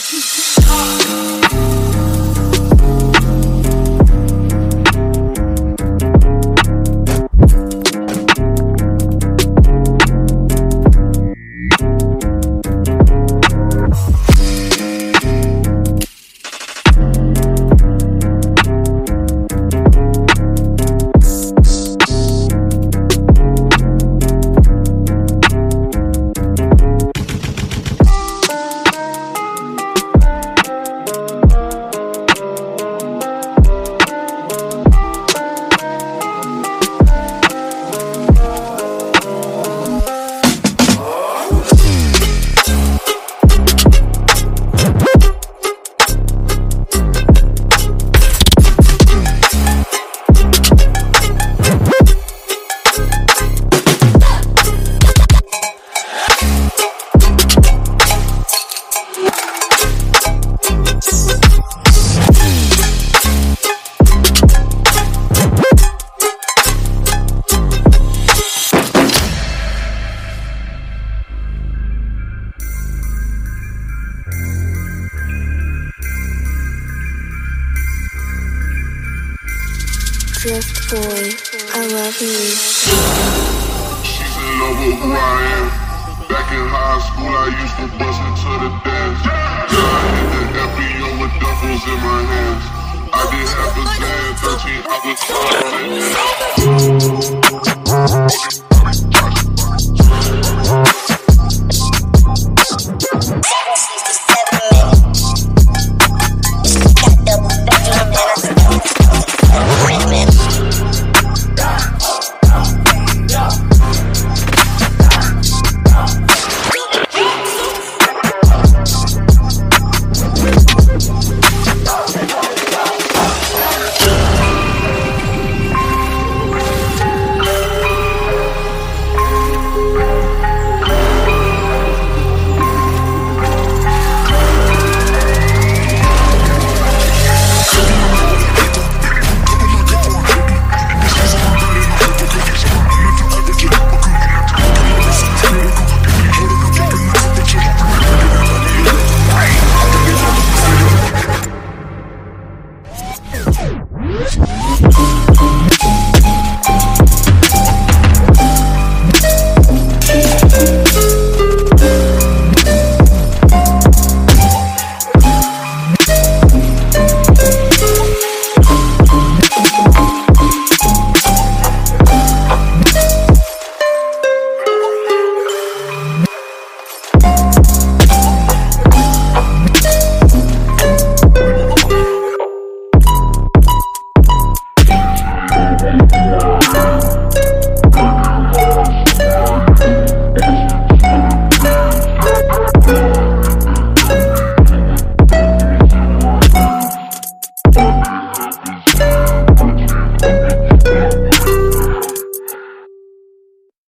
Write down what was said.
Drift boy, I love you. She's in love with who I am. Back in high school, I used to bust into the dance. Yeah, I hit the FBO with duffels in my hands. I did half a 10, 13, I was